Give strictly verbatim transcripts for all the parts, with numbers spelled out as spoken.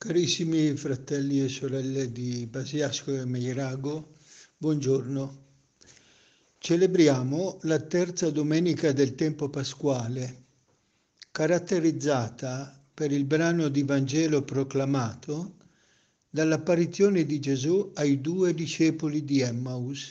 Carissimi fratelli e sorelle di Basiasco e Meirago, buongiorno. Celebriamo la terza domenica del tempo pasquale, caratterizzata per il brano di Vangelo proclamato dall'apparizione di Gesù ai due discepoli di Emmaus.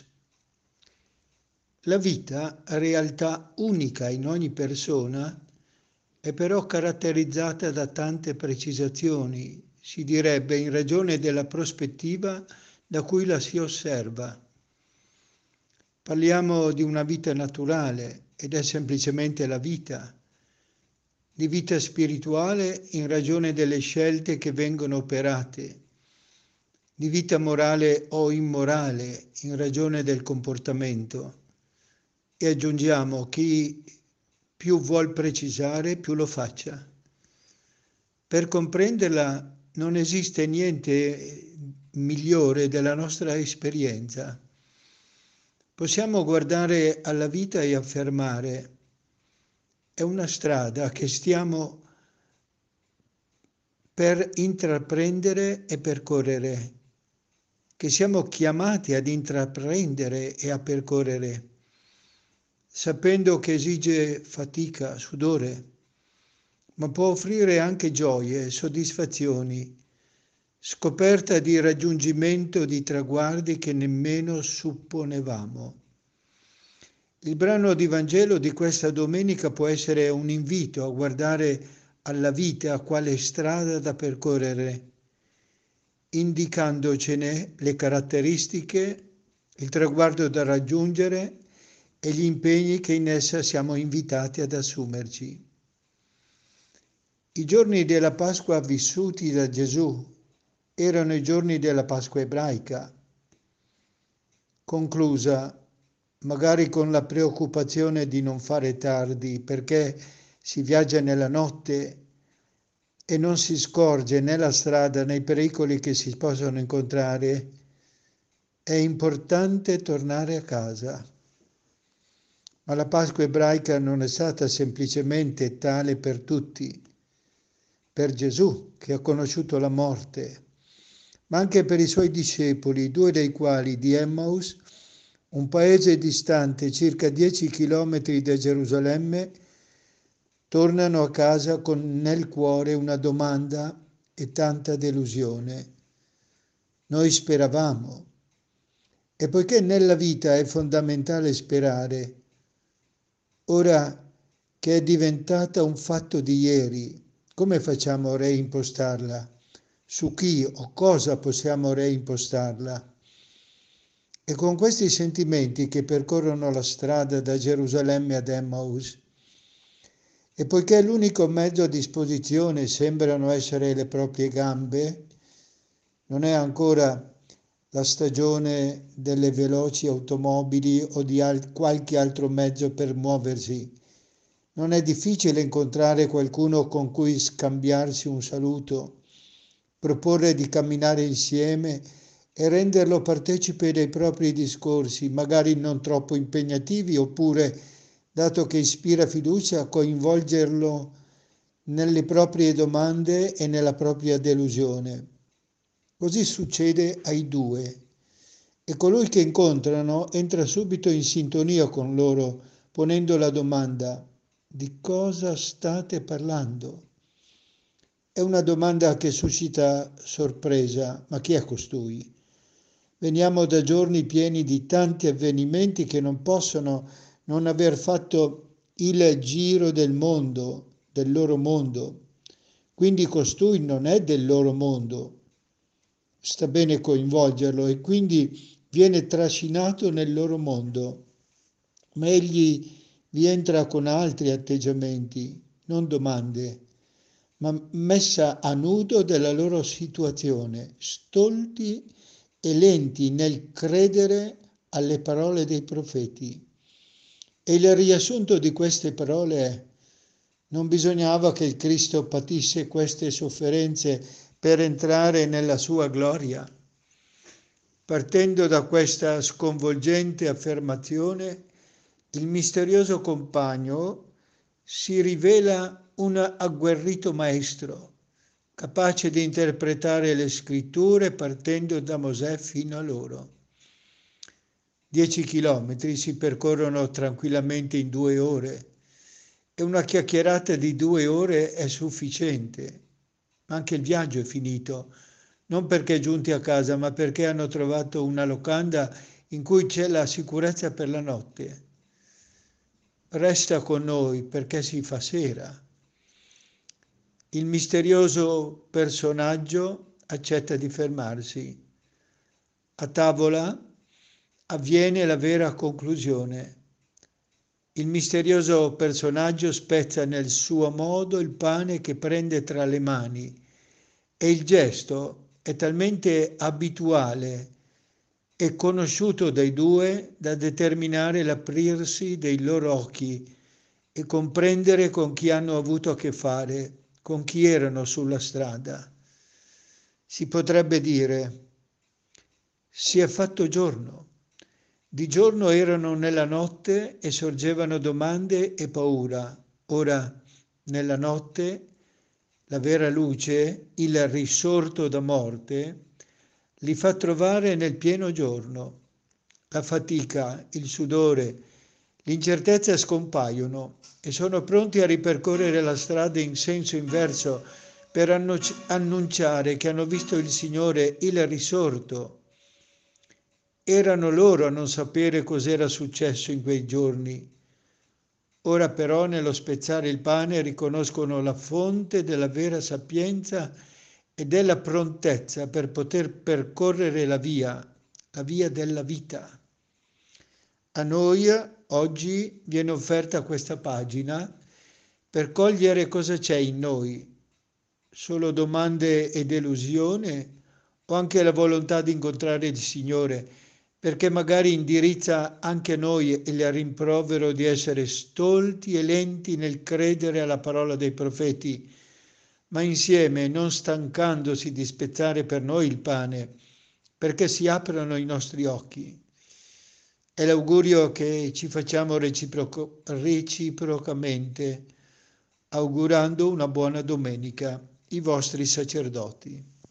La vita, realtà unica in ogni persona, è però caratterizzata da tante precisazioni, si direbbe in ragione della prospettiva da cui la si osserva. Parliamo di una vita naturale ed è semplicemente la vita, di vita spirituale in ragione delle scelte che vengono operate, di vita morale o immorale in ragione del comportamento. E aggiungiamo, chi più vuol precisare, più lo faccia. Per comprenderla non esiste niente migliore della nostra esperienza. Possiamo guardare alla vita e affermare: è una strada che stiamo per intraprendere e percorrere, che siamo chiamati ad intraprendere e a percorrere, sapendo che esige fatica, sudore, ma può offrire anche gioie, soddisfazioni, scoperta di raggiungimento di traguardi che nemmeno supponevamo. Il brano di Vangelo di questa domenica può essere un invito a guardare alla vita quale strada da percorrere, indicandocene le caratteristiche, il traguardo da raggiungere e gli impegni che in essa siamo invitati ad assumerci. I giorni della Pasqua vissuti da Gesù erano i giorni della Pasqua ebraica, conclusa magari con la preoccupazione di non fare tardi, perché si viaggia nella notte e non si scorge né la strada né i pericoli che si possono incontrare. È importante tornare a casa. Ma la Pasqua ebraica non è stata semplicemente tale per tutti, per Gesù che ha conosciuto la morte, ma anche per i suoi discepoli, due dei quali di Emmaus, un paese distante circa dieci chilometri da Gerusalemme, tornano a casa con nel cuore una domanda e tanta delusione. Noi speravamo, e poiché nella vita è fondamentale sperare, ora che è diventata un fatto di ieri, come facciamo a reimpostarla? Su chi o cosa possiamo reimpostarla? E con questi sentimenti che percorrono la strada da Gerusalemme ad Emmaus, e poiché l'unico mezzo a disposizione sembrano essere le proprie gambe, non è ancora la stagione delle veloci automobili o di al- qualche altro mezzo per muoversi. Non è difficile incontrare qualcuno con cui scambiarsi un saluto, proporre di camminare insieme e renderlo partecipe dei propri discorsi, magari non troppo impegnativi, oppure, dato che ispira fiducia, coinvolgerlo nelle proprie domande e nella propria delusione. Così succede ai due, e colui che incontrano entra subito in sintonia con loro, ponendo la domanda: di cosa state parlando? È una domanda che suscita sorpresa, ma chi è costui? Veniamo da giorni pieni di tanti avvenimenti che non possono non aver fatto il giro del mondo, del loro mondo. Quindi costui non è del loro mondo. Sta bene coinvolgerlo e quindi viene trascinato nel loro mondo. Ma egli vi entra con altri atteggiamenti, non domande, ma messa a nudo della loro situazione, stolti e lenti nel credere alle parole dei profeti. E il riassunto di queste parole è: non bisognava che il Cristo patisse queste sofferenze per entrare nella sua gloria? Partendo da questa sconvolgente affermazione, il misterioso compagno si rivela un agguerrito maestro capace di interpretare le scritture partendo da Mosè fino a loro. Dieci chilometri si percorrono tranquillamente in due ore e una chiacchierata di due ore è sufficiente. Anche il viaggio è finito, non perché giunti a casa, ma perché hanno trovato una locanda in cui c'è la sicurezza per la notte. Resta con noi perché si fa sera. Il misterioso personaggio accetta di fermarsi. A tavola avviene la vera conclusione. Il misterioso personaggio spezza nel suo modo il pane che prende tra le mani e il gesto è talmente abituale e conosciuto dai due da determinare l'aprirsi dei loro occhi e comprendere con chi hanno avuto a che fare, con chi erano sulla strada. Si potrebbe dire, si è fatto giorno. Di giorno erano nella notte e sorgevano domande e paura. Ora, nella notte, la vera luce, il risorto da morte, li fa trovare nel pieno giorno. La fatica, il sudore, l'incertezza scompaiono e sono pronti a ripercorrere la strada in senso inverso per annunciare che hanno visto il Signore, il risorto. Erano loro a non sapere cos'era successo in quei giorni. Ora però nello spezzare il pane riconoscono la fonte della vera sapienza e della prontezza per poter percorrere la via, la via della vita. A noi oggi viene offerta questa pagina per cogliere cosa c'è in noi, solo domande e delusione o anche la volontà di incontrare il Signore, perché magari indirizza anche noi il rimprovero di essere stolti e lenti nel credere alla parola dei profeti, ma insieme non stancandosi di spezzare per noi il pane, perché si aprono i nostri occhi. È l'augurio che ci facciamo reciproco, reciprocamente, augurando una buona domenica, i vostri sacerdoti.